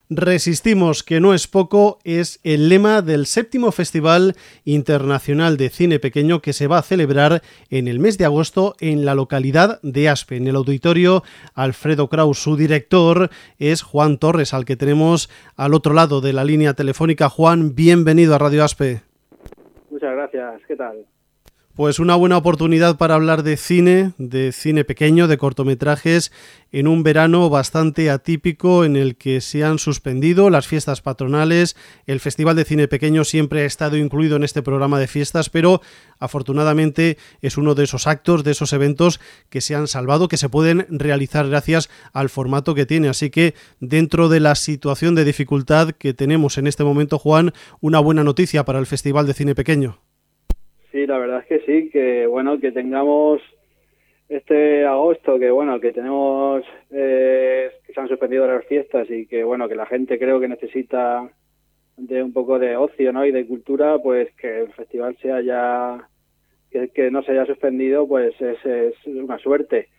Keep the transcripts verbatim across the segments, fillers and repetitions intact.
Resistimos, que no es poco, es el lema del séptimo Festival Internacional de Cine Pequeño que se va a celebrar en el mes de agosto en la localidad de Aspe, en el auditorio Alfredo Kraus. Su director es Juan Torres, al que tenemos al otro lado de la línea telefónica. Juan, bienvenido a Radio Aspe. Muchas gracias, ¿qué tal? Pues una buena oportunidad para hablar de cine, de cine pequeño, de cortometrajes, en un verano bastante atípico en el que se han suspendido las fiestas patronales. El Festival de Cine Pequeño siempre ha estado incluido en este programa de fiestas, pero afortunadamente es uno de esos actos, de esos eventos que se han salvado, que se pueden realizar gracias al formato que tiene. Así que dentro de la situación de dificultad que tenemos en este momento, Juan, una buena noticia para el Festival de Cine Pequeño. Sí, la verdad es que sí, que bueno, que tengamos este agosto, que bueno, que tenemos, eh, que se han suspendido las fiestas y que bueno, que la gente creo que necesita de un poco de ocio, ¿no? Y de cultura, pues que el festival sea ya, que, que no se haya suspendido, pues es, es una suerte.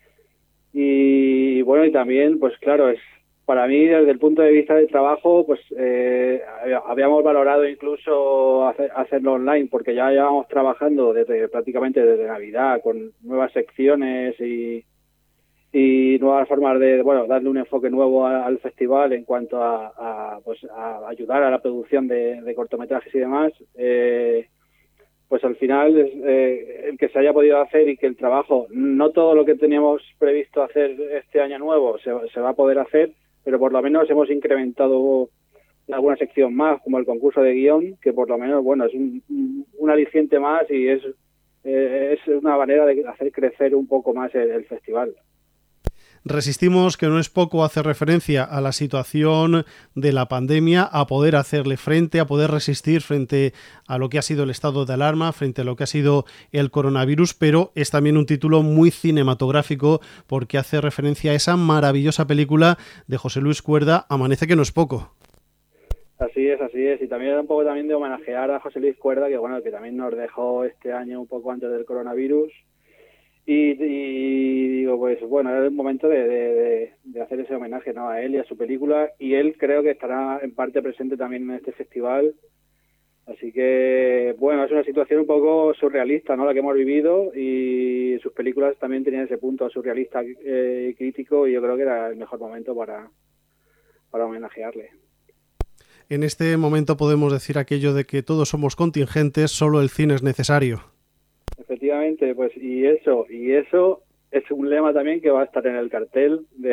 Y bueno, y también, pues claro, es para mí, desde el punto de vista del trabajo, pues eh, habíamos valorado incluso hacer, hacerlo online, porque ya llevamos trabajando desde prácticamente desde Navidad con nuevas secciones y, y nuevas formas de, bueno, darle un enfoque nuevo a, al festival en cuanto a, a, pues, a ayudar a la producción de, de cortometrajes y demás. Eh, pues al final eh, el que se haya podido hacer y que el trabajo, no todo lo que teníamos previsto hacer este año nuevo se, se va a poder hacer, pero por lo menos hemos incrementado alguna sección más, como el concurso de guión, que por lo menos, bueno, es un, un aliciente más y es, eh, es una manera de hacer crecer un poco más el, el festival. Resistimos, que no es poco, hace referencia a la situación de la pandemia, a poder hacerle frente, a poder resistir frente a lo que ha sido el estado de alarma, frente a lo que ha sido el coronavirus, pero es también un título muy cinematográfico porque hace referencia a esa maravillosa película de José Luis Cuerda, Amanece, que no es poco. Así es, así es, y también un poco también de homenajear a José Luis Cuerda, que bueno, que también nos dejó este año un poco antes del coronavirus. Y, y digo, pues bueno, era el momento de, de, de hacer ese homenaje, ¿no?, a él y a su película, y él creo que estará en parte presente también en este festival. Así que, bueno, es una situación un poco surrealista, ¿no?, la que hemos vivido, y sus películas también tenían ese punto surrealista y eh, crítico, y yo creo que era el mejor momento para, para homenajearle. En este momento podemos decir aquello de que todos somos contingentes, solo el cine es necesario. Efectivamente, pues y eso, y eso es un lema también que va a estar en el cartel de,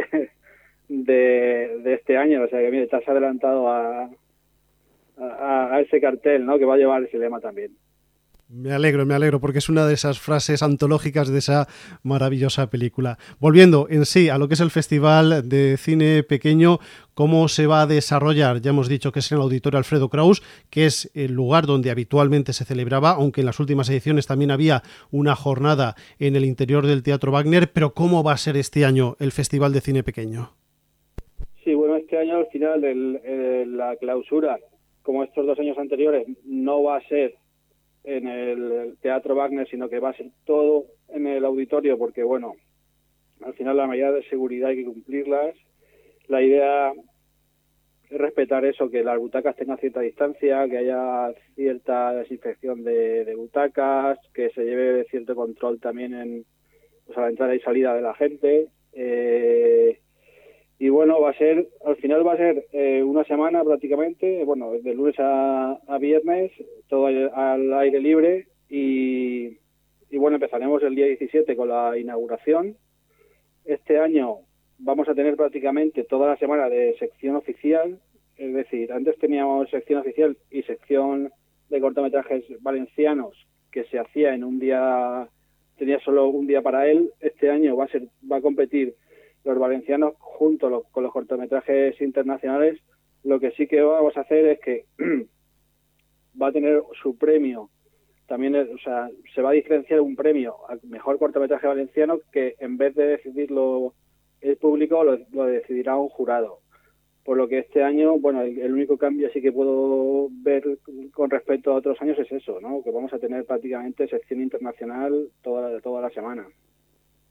de, de este año, o sea que mire, te has adelantado a, a, a ese cartel, ¿no?, que va a llevar ese lema también. Me alegro, me alegro, porque es una de esas frases antológicas de esa maravillosa película. Volviendo en sí a lo que es el Festival de Cine Pequeño, ¿cómo se va a desarrollar? Ya hemos dicho que es en el Auditorio Alfredo Kraus, que es el lugar donde habitualmente se celebraba, aunque en las últimas ediciones también había una jornada en el interior del Teatro Wagner, pero ¿cómo va a ser este año el Festival de Cine Pequeño? Sí, bueno, este año al final el, el, la clausura, como estos dos años anteriores, no va a ser en el Teatro Wagner, sino que va a ser todo en el auditorio, porque bueno, al final las medidas de seguridad hay que cumplirlas. La idea es respetar eso, que las butacas tengan cierta distancia, que haya cierta desinfección de, de butacas, que se lleve cierto control también en, pues, a la entrada y salida de la gente. Eh, y bueno, va a ser, al final va a ser eh, una semana prácticamente, bueno, de lunes a, a viernes, todo al, al aire libre, y, y bueno, empezaremos el día diecisiete con la inauguración. Este año vamos a tener prácticamente toda la semana de sección oficial, es decir, antes teníamos sección oficial y sección de cortometrajes valencianos que se hacía en un día, tenía solo un día para él. Este año va a ser, va a competir los valencianos junto con los cortometrajes internacionales. Lo que sí que vamos a hacer es que va a tener su premio también, o sea, se va a diferenciar un premio al mejor cortometraje valenciano, que en vez de decidirlo el público lo, lo decidirá un jurado. Por lo que este año, bueno, el, el único cambio sí que puedo ver con respecto a otros años es eso, ¿no?, que vamos a tener prácticamente sección internacional toda, toda la semana.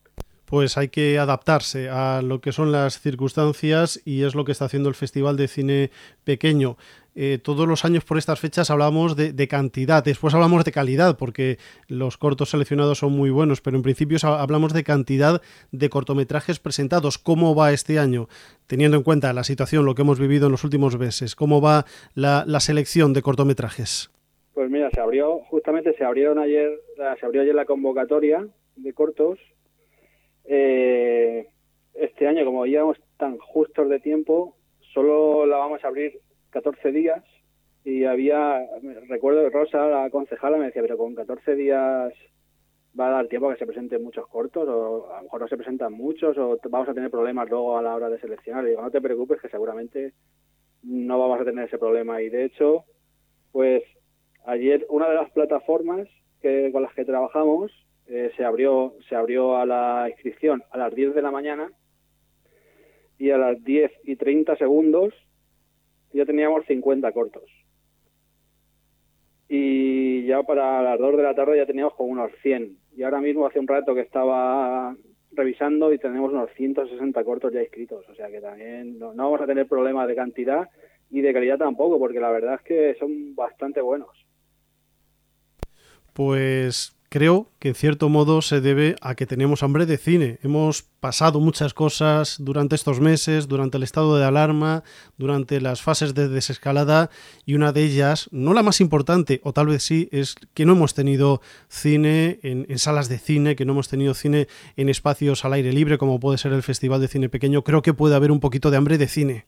Pues hay que adaptarse a lo que son las circunstancias y es lo que está haciendo el Festival de Cine Pequeño. Eh, todos los años por estas fechas hablamos de, de cantidad, después hablamos de calidad porque los cortos seleccionados son muy buenos, pero en principio hablamos de cantidad de cortometrajes presentados. ¿Cómo va este año? Teniendo en cuenta la situación, lo que hemos vivido en los últimos meses, ¿cómo va la, la selección de cortometrajes? Pues mira, se abrió, justamente se abrieron ayer, se abrió ayer la convocatoria de cortos. Eh, este año, como íbamos tan justos de tiempo, solo la vamos a abrir catorce días y había, recuerdo que Rosa, la concejala, me decía, pero con catorce días va a dar tiempo a que se presenten muchos cortos, o a lo mejor no se presentan muchos, o vamos a tener problemas luego a la hora de seleccionar. Y digo, no te preocupes, que seguramente no vamos a tener ese problema. Y de hecho, pues ayer una de las plataformas que con las que trabajamos Eh, se abrió se abrió a la inscripción a las diez de la mañana y a las diez y treinta segundos ya teníamos cincuenta cortos. Y ya para las dos de la tarde ya teníamos como unos cien. Y ahora mismo hace un rato que estaba revisando y tenemos unos ciento sesenta cortos ya inscritos. O sea que también no, no vamos a tener problemas de cantidad y de calidad tampoco, porque la verdad es que son bastante buenos. Pues creo que en cierto modo se debe a que tenemos hambre de cine. Hemos pasado muchas cosas durante estos meses, durante el estado de alarma, durante las fases de desescalada, y una de ellas, no la más importante, o tal vez sí, es que no hemos tenido cine en, en salas de cine, que no hemos tenido cine en espacios al aire libre, como puede ser el Festival de Cine Pequeño. Creo que puede haber un poquito de hambre de cine.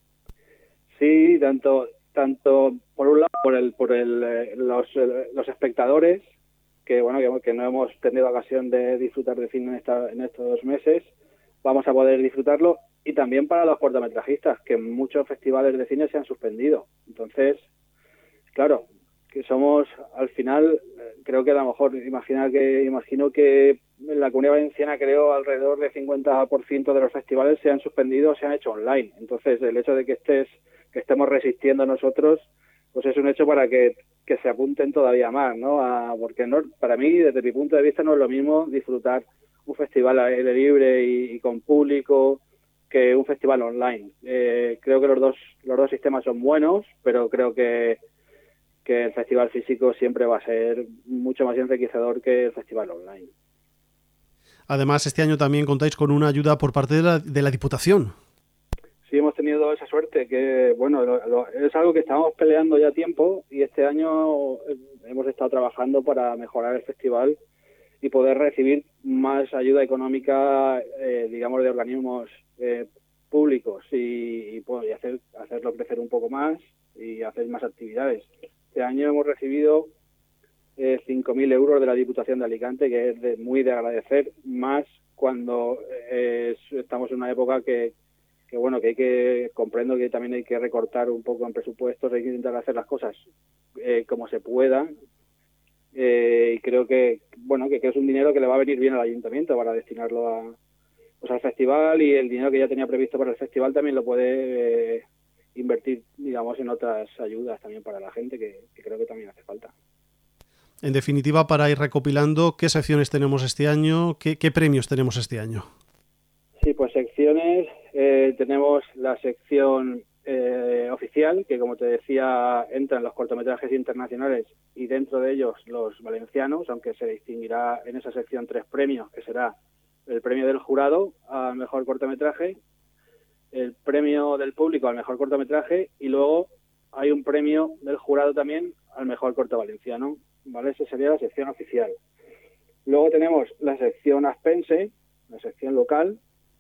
Sí, tanto tanto por un lado por el por el eh, los eh, los espectadores, que bueno que, que no hemos tenido ocasión de disfrutar de cine en, esta, en estos meses, vamos a poder disfrutarlo, y también para los cortometrajistas, que muchos festivales de cine se han suspendido. Entonces, claro, que somos al final, creo que a lo mejor imagina que imagino que en la Comunidad Valenciana creo alrededor del cincuenta por ciento de los festivales se han suspendido o se han hecho online. Entonces, el hecho de que estés que estemos resistiendo nosotros, pues es un hecho para que, que se apunten todavía más, ¿no? A, porque no, para mí, desde mi punto de vista, no es lo mismo disfrutar un festival al aire libre y, y con público que un festival online. Eh, creo que los dos los dos sistemas son buenos, pero creo que, que el festival físico siempre va a ser mucho más enriquecedor que el festival online. Además, este año también contáis con una ayuda por parte de la, de la Diputación. Sí, hemos tenido esa suerte, que bueno, lo, lo, es algo que estábamos peleando ya tiempo, y este año hemos estado trabajando para mejorar el festival y poder recibir más ayuda económica, eh, digamos, de organismos eh, públicos y, y, pues, y hacer, hacerlo crecer un poco más y hacer más actividades. Este año hemos recibido eh, cinco mil euros de la Diputación de Alicante, que es de, muy de agradecer, más cuando eh, estamos en una época que que bueno, que hay que, comprendo que también hay que recortar un poco en presupuestos, hay que intentar hacer las cosas eh, como se pueda, eh, y creo que, bueno, que, que es un dinero que le va a venir bien al ayuntamiento para destinarlo a, pues, al festival, y el dinero que ya tenía previsto para el festival también lo puede eh, invertir, digamos, en otras ayudas también para la gente, que, que creo que también hace falta. En definitiva, para ir recopilando, ¿qué secciones tenemos este año? ¿Qué, qué premios tenemos este año? Sí, pues secciones, eh, tenemos la sección eh, oficial, que como te decía, entran los cortometrajes internacionales y dentro de ellos los valencianos, aunque se distinguirá en esa sección tres premios, que será el premio del jurado al mejor cortometraje, el premio del público al mejor cortometraje, y luego hay un premio del jurado también al mejor corto valenciano, ¿vale? Esa sería la sección oficial. Luego tenemos la sección Aspense, la sección local.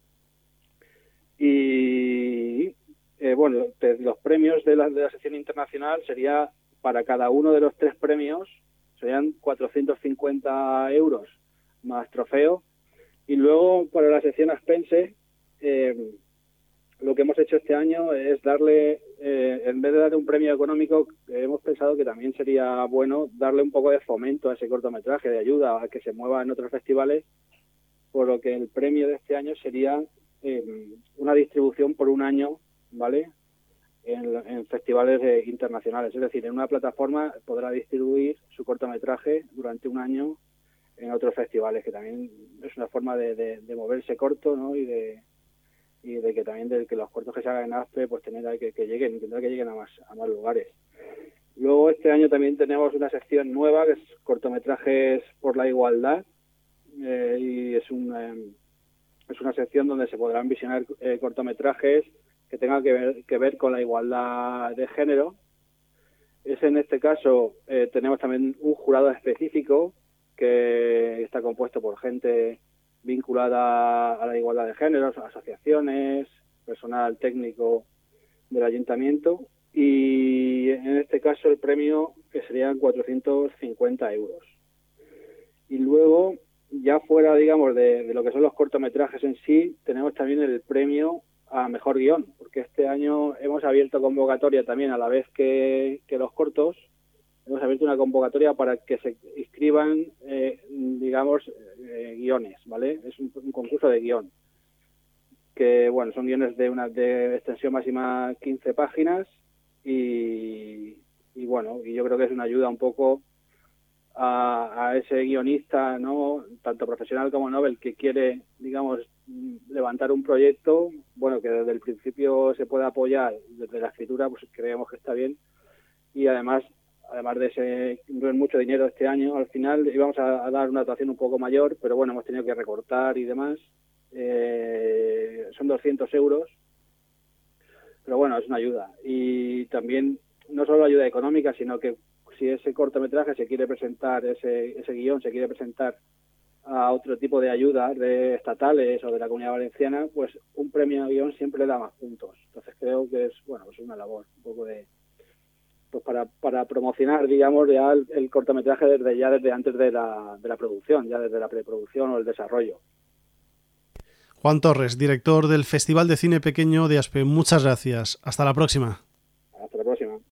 Y eh, bueno, te, los premios de la, de la sección internacional sería, para cada uno de los tres premios, serían cuatrocientos cincuenta euros más trofeo. Y luego para la sección Aspense, eh, lo que hemos hecho este año es darle, eh, en vez de darle un premio económico, eh, hemos pensado que también sería bueno darle un poco de fomento a ese cortometraje, de ayuda a que se mueva en otros festivales, por lo que el premio de este año sería Eh, una distribución por un año, ¿vale? En, en festivales eh, internacionales, es decir, en una plataforma podrá distribuir su cortometraje durante un año en otros festivales, que también es una forma de, de, de moverse corto, ¿no? Y de y de que también de que los cortos que se hagan en Aspe pues tener que, que lleguen, intentar que lleguen a más a más lugares. Luego este año también tenemos una sección nueva que es cortometrajes por la igualdad, eh, y es una es una sección donde se podrán visionar eh, cortometrajes que tengan que ver que ver con la igualdad de género. Es en este caso eh, tenemos también un jurado específico que está compuesto por gente vinculada a la igualdad de género, asociaciones, personal técnico del ayuntamiento, y en este caso el premio que serían cuatrocientos cincuenta euros. Y luego, ya fuera, digamos, de, de lo que son los cortometrajes en sí, tenemos también el premio a mejor guión, porque este año hemos abierto convocatoria también a la vez que, que los cortos. Hemos abierto una convocatoria para que se inscriban, eh, digamos, eh, guiones, ¿vale? Es un, un concurso de guión, que, bueno, son guiones de una de extensión máxima quince páginas y, y, bueno, y yo creo que es una ayuda un poco a, a ese guionista, ¿no? Tanto profesional como novel, que quiere, digamos, levantar un proyecto, bueno, que desde el principio se pueda apoyar desde la escritura, pues creemos que está bien, y además además de ese no es mucho dinero este año, al final íbamos a, a dar una dotación un poco mayor, pero bueno, hemos tenido que recortar y demás. Eh, son doscientos euros, pero bueno, es una ayuda. Y también, no solo ayuda económica, sino que si ese cortometraje se quiere presentar, ese, ese guión se quiere presentar a otro tipo de ayudas de estatales o de la Comunidad Valenciana, pues un premio a guión siempre le da más puntos. Entonces creo que es, bueno, es una labor un poco de pues para, para promocionar, digamos, ya el, el cortometraje desde ya desde antes de la, de la producción, ya desde la preproducción o el desarrollo. Juan Torres, director del Festival de Cine Pequeño de Aspe, muchas gracias. Hasta la próxima. Hasta la próxima.